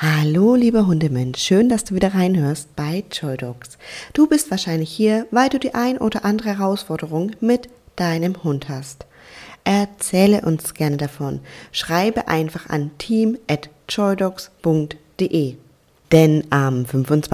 Hallo lieber Hundemensch, schön, dass du wieder reinhörst bei Joy Dogs. Du bist wahrscheinlich hier, weil du die ein oder andere Herausforderung mit deinem Hund hast. Erzähle uns gerne davon. Schreibe einfach an team@joydogs.de. Denn am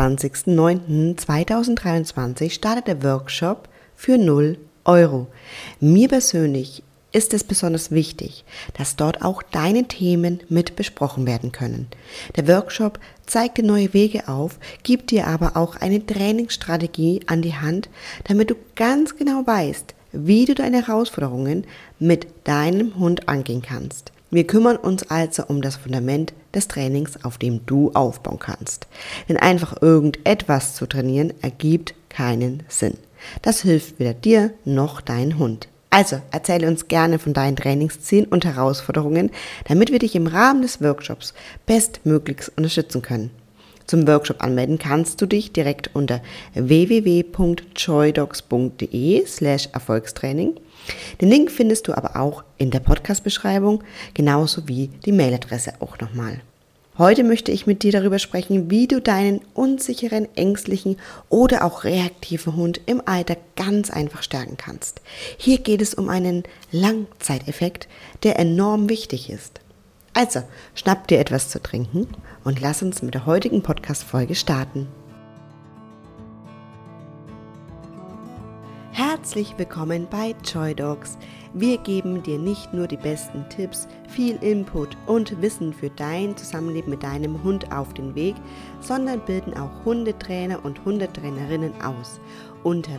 25.09.2023 startet der Workshop für 0 Euro. Mir persönlich ist es besonders wichtig, dass dort auch deine Themen mit besprochen werden können. Der Workshop zeigt dir neue Wege auf, gibt dir aber auch eine Trainingsstrategie an die Hand, damit du ganz genau weißt, wie du deine Herausforderungen mit deinem Hund angehen kannst. Wir kümmern uns also um das Fundament des Trainings, auf dem du aufbauen kannst. Denn einfach irgendetwas zu trainieren, ergibt keinen Sinn. Das hilft weder dir noch deinem Hund. Also erzähle uns gerne von deinen Trainingszielen und Herausforderungen, damit wir dich im Rahmen des Workshops bestmöglichst unterstützen können. Zum Workshop anmelden kannst du dich direkt unter www.joydogs.de/Erfolgstraining. Den Link findest du aber auch in der Podcast-Beschreibung, genauso wie die Mailadresse auch nochmal. Heute möchte ich mit dir darüber sprechen, wie du deinen unsicheren, ängstlichen oder auch reaktiven Hund im Alltag ganz einfach stärken kannst. Hier geht es um einen Langzeiteffekt, der enorm wichtig ist. Also, schnapp dir etwas zu trinken und lass uns mit der heutigen Podcast-Folge starten. Herzlich willkommen bei Joy Dogs. Wir geben dir nicht nur die besten Tipps, viel Input und Wissen für dein Zusammenleben mit deinem Hund auf den Weg, sondern bilden auch Hundetrainer und Hundetrainerinnen aus. Unter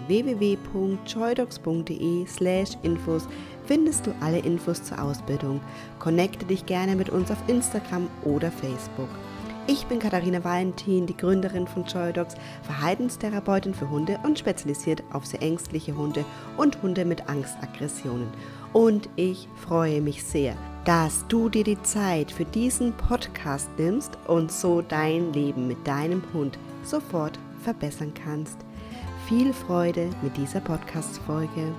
www.joydogs.de/infos findest du alle Infos zur Ausbildung. Connecte dich gerne mit uns auf Instagram oder Facebook. Ich bin Katharina Valentin, die Gründerin von Joy Dogs, Verhaltenstherapeutin für Hunde und spezialisiert auf sehr ängstliche Hunde und Hunde mit Angstaggressionen. Und ich freue mich sehr, dass du dir die Zeit für diesen Podcast nimmst und so dein Leben mit deinem Hund sofort verbessern kannst. Viel Freude mit dieser Podcast-Folge.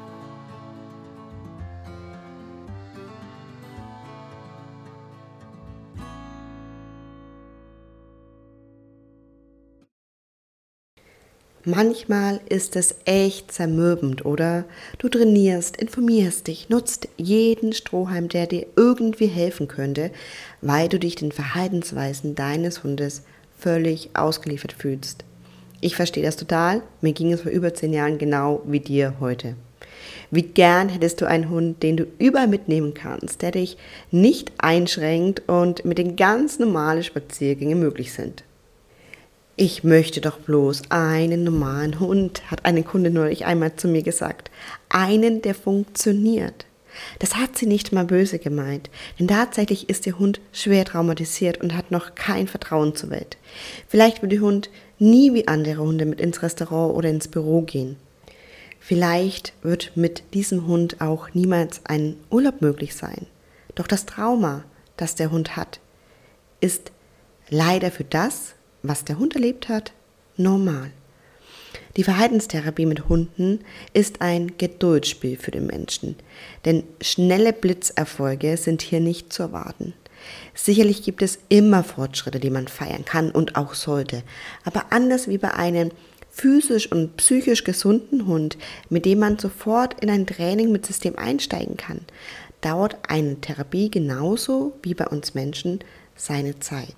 Manchmal ist es echt zermürbend, oder? Du trainierst, informierst dich, nutzt jeden Strohhalm, der dir irgendwie helfen könnte, weil du dich den Verhaltensweisen deines Hundes völlig ausgeliefert fühlst. Ich verstehe das total, mir ging es vor über 10 Jahren genau wie dir heute. Wie gern hättest du einen Hund, den du überall mitnehmen kannst, der dich nicht einschränkt und mit den ganz normalen Spaziergängen möglich sind. Ich möchte doch bloß einen normalen Hund, hat eine Kunde neulich einmal zu mir gesagt. Einen, der funktioniert. Das hat sie nicht mal böse gemeint, denn tatsächlich ist ihr Hund schwer traumatisiert und hat noch kein Vertrauen zur Welt. Vielleicht wird der Hund nie wie andere Hunde mit ins Restaurant oder ins Büro gehen. Vielleicht wird mit diesem Hund auch niemals ein Urlaub möglich sein. Doch das Trauma, das der Hund hat, ist leider für das, was der Hund erlebt hat, normal. Die Verhaltenstherapie mit Hunden ist ein Geduldsspiel für den Menschen, denn schnelle Blitzerfolge sind hier nicht zu erwarten. Sicherlich gibt es immer Fortschritte, die man feiern kann und auch sollte, aber anders wie bei einem physisch und psychisch gesunden Hund, mit dem man sofort in ein Training mit System einsteigen kann, dauert eine Therapie genauso wie bei uns Menschen seine Zeit.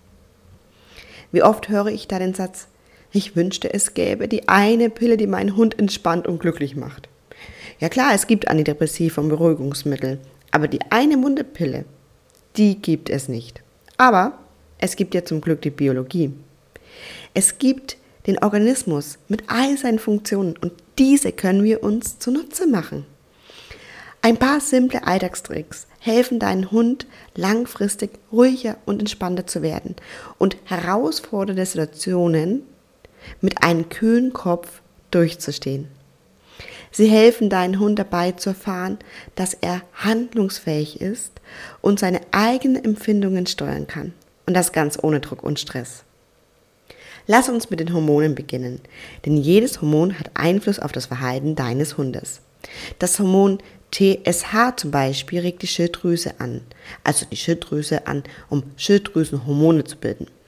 Wie oft höre ich da den Satz, ich wünschte, es gäbe die eine Pille, die meinen Hund entspannt und glücklich macht. Ja klar, es gibt Antidepressiva und Beruhigungsmittel, aber die eine Wunderpille, die gibt es nicht. Aber es gibt ja zum Glück die Biologie. Es gibt den Organismus mit all seinen Funktionen und diese können wir uns zunutze machen. Ein paar simple Alltagstricks helfen deinem Hund langfristig ruhiger und entspannter zu werden und herausfordernde Situationen mit einem kühlen Kopf durchzustehen. Sie helfen deinem Hund dabei zu erfahren, dass er handlungsfähig ist und seine eigenen Empfindungen steuern kann. Und das ganz ohne Druck und Stress. Lass uns mit den Hormonen beginnen, denn jedes Hormon hat Einfluss auf das Verhalten deines Hundes. Das Hormon TSH zum Beispiel regt die Schilddrüse an, um Schilddrüsenhormone zu bilden.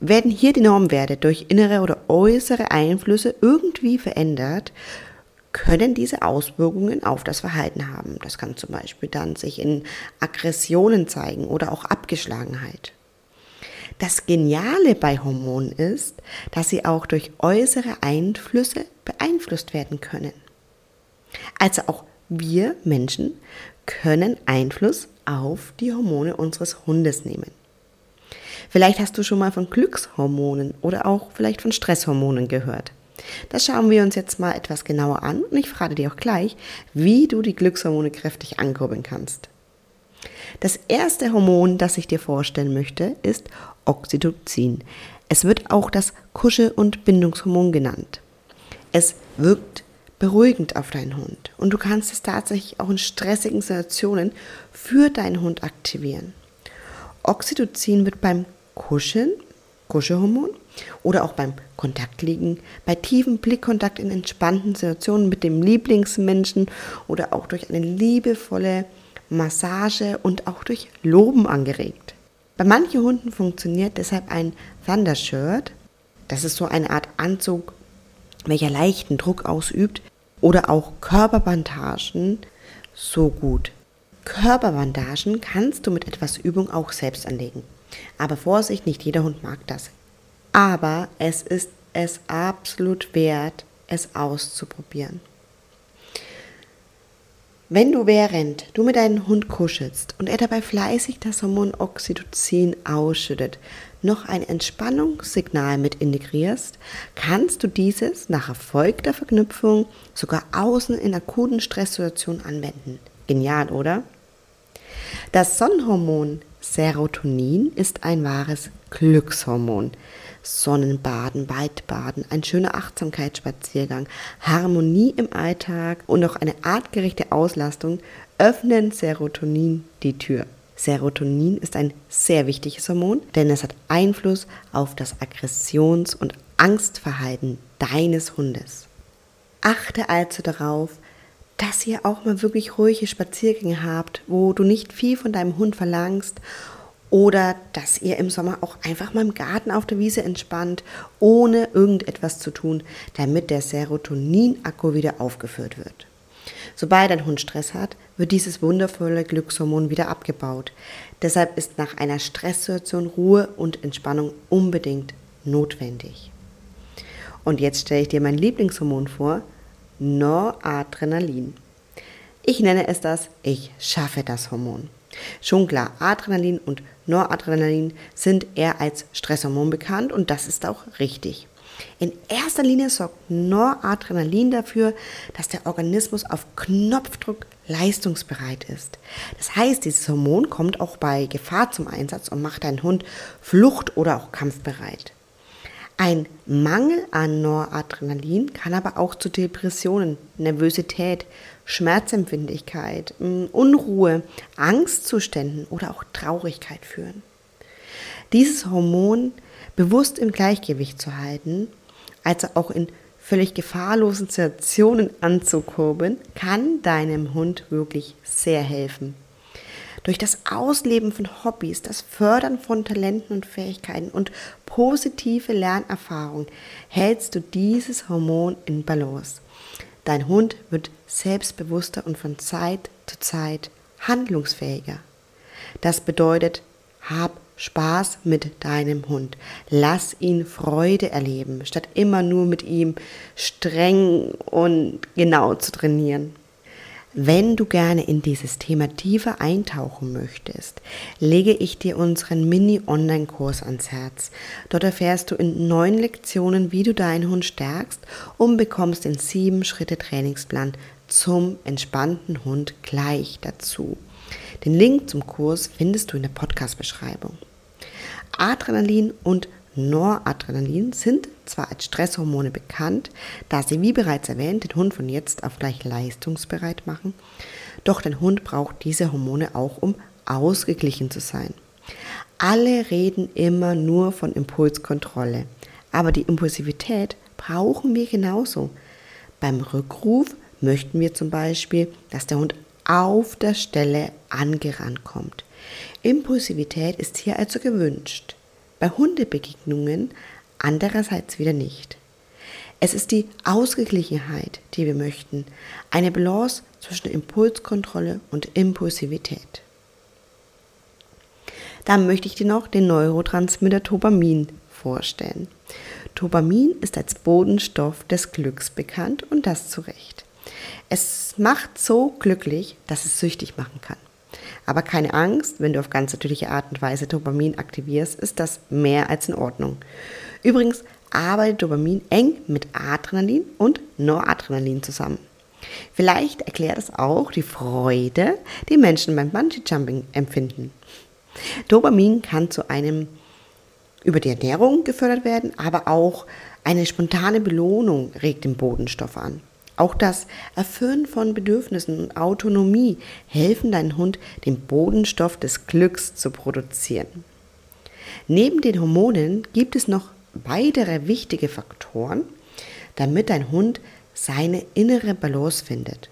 Werden hier die Normwerte durch innere oder äußere Einflüsse irgendwie verändert, können diese Auswirkungen auf das Verhalten haben. Das kann zum Beispiel dann sich in Aggressionen zeigen oder auch Abgeschlagenheit. Das Geniale bei Hormonen ist, dass sie auch durch äußere Einflüsse beeinflusst werden können. Also auch wir Menschen können Einfluss auf die Hormone unseres Hundes nehmen. Vielleicht hast du schon mal von Glückshormonen oder auch vielleicht von Stresshormonen gehört. Das schauen wir uns jetzt mal etwas genauer an und ich frage dir auch gleich, wie du die Glückshormone kräftig ankurbeln kannst. Das erste Hormon, das ich dir vorstellen möchte, ist Oxytocin. Es wird auch das Kuschel- und Bindungshormon genannt. Es wirkt beruhigend auf deinen Hund und du kannst es tatsächlich auch in stressigen Situationen für deinen Hund aktivieren. Oxytocin wird beim Kuschelhormon oder auch beim Kontaktliegen, bei tiefem Blickkontakt in entspannten Situationen mit dem Lieblingsmenschen oder auch durch eine liebevolle Massage und auch durch Loben angeregt. Bei manchen Hunden funktioniert deshalb ein Thundershirt, das ist so eine Art Anzug, welcher leichten Druck ausübt, oder auch Körperbandagen so gut. Körperbandagen kannst du mit etwas Übung auch selbst anlegen. Aber Vorsicht, nicht jeder Hund mag das. Aber es ist es absolut wert, es auszuprobieren. Wenn du während du mit deinem Hund kuschelst und er dabei fleißig das Hormon Oxytocin ausschüttet, noch ein Entspannungssignal mit integrierst, kannst du dieses nach erfolgter Verknüpfung sogar außen in akuten Stresssituationen anwenden. Genial, oder? Das Sonnenhormon Serotonin ist ein wahres Glückshormon. Sonnenbaden, Waldbaden, ein schöner Achtsamkeitsspaziergang, Harmonie im Alltag und auch eine artgerechte Auslastung öffnen Serotonin die Tür. Serotonin ist ein sehr wichtiges Hormon, denn es hat Einfluss auf das Aggressions- und Angstverhalten deines Hundes. Achte also darauf, dass ihr auch mal wirklich ruhige Spaziergänge habt, wo du nicht viel von deinem Hund verlangst oder dass ihr im Sommer auch einfach mal im Garten auf der Wiese entspannt, ohne irgendetwas zu tun, damit der Serotonin-Akku wieder aufgefüllt wird. Sobald dein Hund Stress hat, wird dieses wundervolle Glückshormon wieder abgebaut. Deshalb ist nach einer Stresssituation Ruhe und Entspannung unbedingt notwendig. Und jetzt stelle ich dir mein Lieblingshormon vor, Noradrenalin. Ich nenne es das Ich schaffe das Hormon. Schon klar, Adrenalin und Noradrenalin sind eher als Stresshormon bekannt und das ist auch richtig. In erster Linie sorgt Noradrenalin dafür, dass der Organismus auf Knopfdruck leistungsbereit ist. Das heißt, dieses Hormon kommt auch bei Gefahr zum Einsatz und macht deinen Hund flucht- oder auch kampfbereit. Ein Mangel an Noradrenalin kann aber auch zu Depressionen, Nervosität, Schmerzempfindlichkeit, Unruhe, Angstzuständen oder auch Traurigkeit führen. Dieses Hormon bewusst im Gleichgewicht zu halten, also auch in völlig gefahrlosen Situationen anzukurbeln, kann deinem Hund wirklich sehr helfen. Durch das Ausleben von Hobbys, das Fördern von Talenten und Fähigkeiten und positive Lernerfahrung hältst du dieses Hormon in Balance. Dein Hund wird selbstbewusster und von Zeit zu Zeit handlungsfähiger. Das bedeutet, hab Spaß mit deinem Hund. Lass ihn Freude erleben, statt immer nur mit ihm streng und genau zu trainieren. Wenn du gerne in dieses Thema tiefer eintauchen möchtest, lege ich dir unseren Mini-Online-Kurs ans Herz. Dort erfährst du in 9 Lektionen, wie du deinen Hund stärkst und bekommst den 7-Schritte-Trainingsplan zum entspannten Hund gleich dazu. Den Link zum Kurs findest du in der Podcast-Beschreibung. Adrenalin und Noradrenalin sind zwar als Stresshormone bekannt, da sie, wie bereits erwähnt, den Hund von jetzt auf gleich leistungsbereit machen, doch dein Hund braucht diese Hormone auch, um ausgeglichen zu sein. Alle reden immer nur von Impulskontrolle, aber die Impulsivität brauchen wir genauso. Beim Rückruf möchten wir zum Beispiel, dass der Hund auf der Stelle angerannt kommt. Impulsivität ist hier also gewünscht. bei Hundebegegnungen andererseits wieder nicht. Es ist die Ausgeglichenheit, die wir möchten, eine Balance zwischen Impulskontrolle und Impulsivität. Dann möchte ich dir noch den Neurotransmitter Dopamin vorstellen. Dopamin ist als Bodenstoff des Glücks bekannt und das zu Recht. Es macht so glücklich, dass es süchtig machen kann. Aber keine Angst, wenn du auf ganz natürliche Art und Weise Dopamin aktivierst, ist das mehr als in Ordnung. Übrigens arbeitet Dopamin eng mit Adrenalin und Noradrenalin zusammen. Vielleicht erklärt es auch die Freude, die Menschen beim Bungee-Jumping empfinden. Dopamin kann zu einem über die Ernährung gefördert werden, aber auch eine spontane Belohnung regt den Bodenstoff an. Auch das Erfüllen von Bedürfnissen und Autonomie helfen deinem Hund, den Bodenstoff des Glücks zu produzieren. Neben den Hormonen gibt es noch weitere wichtige Faktoren, damit dein Hund seine innere Balance findet.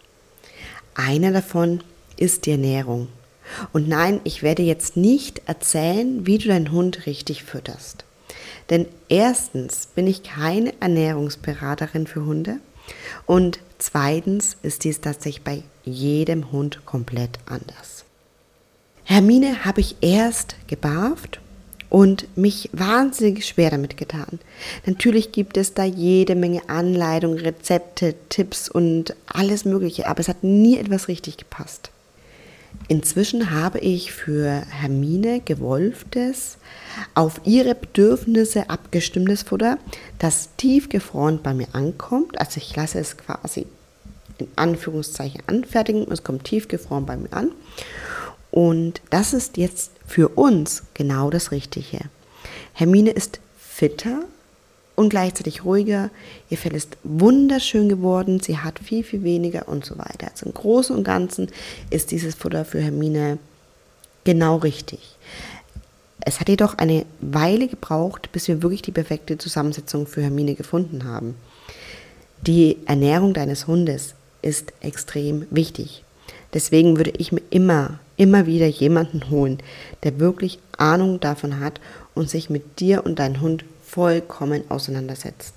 Einer davon ist die Ernährung. Und nein, ich werde jetzt nicht erzählen, wie du deinen Hund richtig fütterst. Denn erstens bin ich keine Ernährungsberaterin für Hunde und zweitens ist dies tatsächlich bei jedem Hund komplett anders. Hermine habe ich erst gebarft und mich wahnsinnig schwer damit getan. Natürlich gibt es da jede Menge Anleitungen, Rezepte, Tipps und alles Mögliche, aber es hat nie etwas richtig gepasst. Inzwischen habe ich für Hermine gewolftes, auf ihre Bedürfnisse abgestimmtes Futter, das tiefgefroren bei mir ankommt. Also ich lasse es quasi in Anführungszeichen anfertigen und es kommt tiefgefroren bei mir an. Und das ist jetzt für uns genau das Richtige. Hermine ist fitter und gleichzeitig ruhiger. Ihr Fell ist wunderschön geworden. Sie hat viel, viel weniger und so weiter. Also im Großen und Ganzen ist dieses Futter für Hermine genau richtig. Es hat jedoch eine Weile gebraucht, bis wir wirklich die perfekte Zusammensetzung für Hermine gefunden haben. Die Ernährung deines Hundes ist extrem wichtig. Deswegen würde ich mir immer wieder jemanden holen, der wirklich Ahnung davon hat und sich mit dir und deinem Hund vollkommen auseinandersetzt.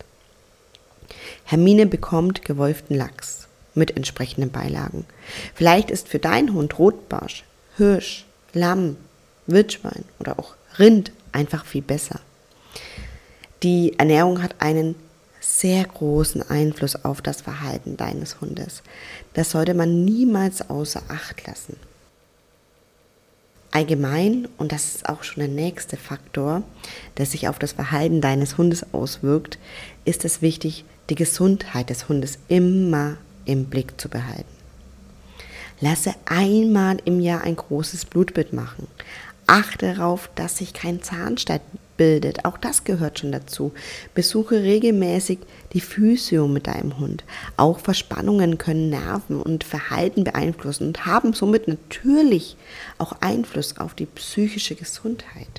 Hermine bekommt gewolften Lachs mit entsprechenden Beilagen. Vielleicht ist für deinen Hund Rotbarsch, Hirsch, Lamm, Wildschwein oder auch Rind einfach viel besser. Die Ernährung hat einen sehr großen Einfluss auf das Verhalten deines Hundes. Das sollte man niemals außer Acht lassen. Allgemein, und das ist auch schon der nächste Faktor, der sich auf das Verhalten deines Hundes auswirkt, ist es wichtig, die Gesundheit des Hundes immer im Blick zu behalten. Lasse einmal im Jahr ein großes Blutbild machen. Achte darauf, dass sich kein Zahnstein bildet. Auch das gehört schon dazu. Besuche regelmäßig die Physio mit deinem Hund. Auch Verspannungen können Nerven und Verhalten beeinflussen und haben somit natürlich auch Einfluss auf die psychische Gesundheit.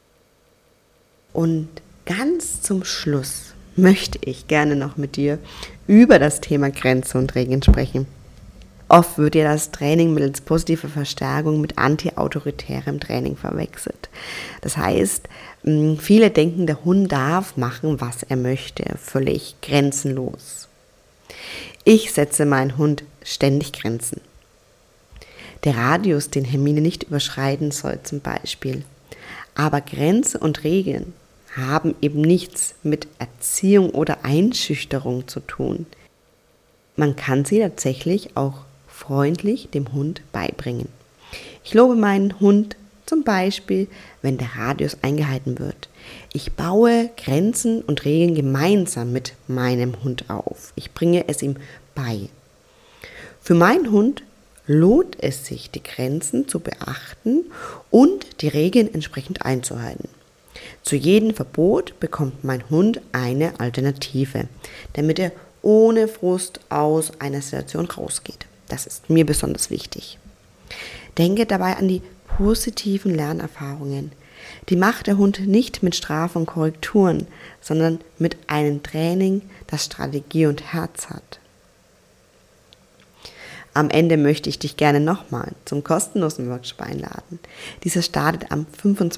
Und ganz zum Schluss möchte ich gerne noch mit dir über das Thema Grenze und Regeln sprechen. Oft wird ja das Training mittels positiver Verstärkung mit anti-autoritärem Training verwechselt. Das heißt, viele denken, der Hund darf machen, was er möchte, völlig grenzenlos. Ich setze meinen Hund ständig Grenzen. Der Radius, den Hermine nicht überschreiten soll zum Beispiel. Aber Grenzen und Regeln haben eben nichts mit Erziehung oder Einschüchterung zu tun. Man kann sie tatsächlich auch freundlich dem Hund beibringen. Ich lobe meinen Hund zum Beispiel, wenn der Radius eingehalten wird. Ich baue Grenzen und Regeln gemeinsam mit meinem Hund auf. Ich bringe es ihm bei. Für meinen Hund lohnt es sich, die Grenzen zu beachten und die Regeln entsprechend einzuhalten. Zu jedem Verbot bekommt mein Hund eine Alternative, damit er ohne Frust aus einer Situation rausgeht. Das ist mir besonders wichtig. Denke dabei an die positiven Lernerfahrungen. Die macht der Hund nicht mit Strafen und Korrekturen, sondern mit einem Training, das Strategie und Herz hat. Am Ende möchte ich dich gerne nochmal zum kostenlosen Workshop einladen. Dieser startet am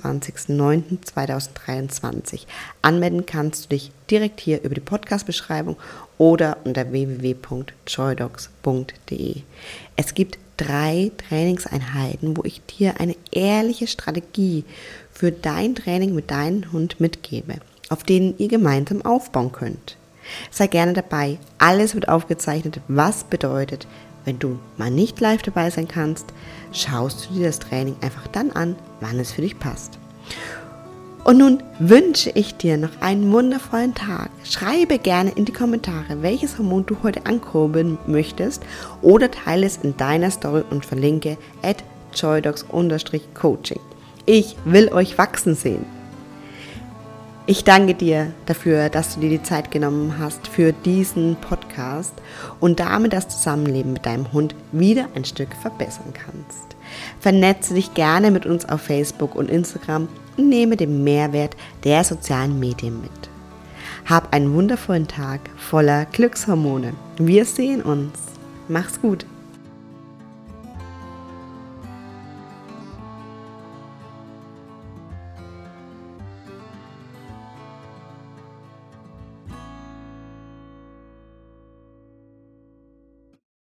25.09.2023. Anmelden kannst du dich direkt hier über die Podcast-Beschreibung oder unter www.joydogs.de. Es gibt 3 Trainingseinheiten, wo ich dir eine ehrliche Strategie für dein Training mit deinem Hund mitgebe, auf denen ihr gemeinsam aufbauen könnt. Sei gerne dabei. Alles wird aufgezeichnet, was bedeutet, wenn du mal nicht live dabei sein kannst, schaust du dir das Training einfach dann an, wann es für dich passt. Und nun wünsche ich dir noch einen wundervollen Tag. Schreibe gerne in die Kommentare, welches Hormon du heute ankurbeln möchtest oder teile es in deiner Story und verlinke @joydogs_coaching. Ich will euch wachsen sehen. Ich danke dir dafür, dass du dir die Zeit genommen hast für diesen Podcast und damit das Zusammenleben mit deinem Hund wieder ein Stück verbessern kannst. Vernetze dich gerne mit uns auf Facebook und Instagram und nehme den Mehrwert der sozialen Medien mit. Hab einen wundervollen Tag voller Glückshormone. Wir sehen uns. Mach's gut.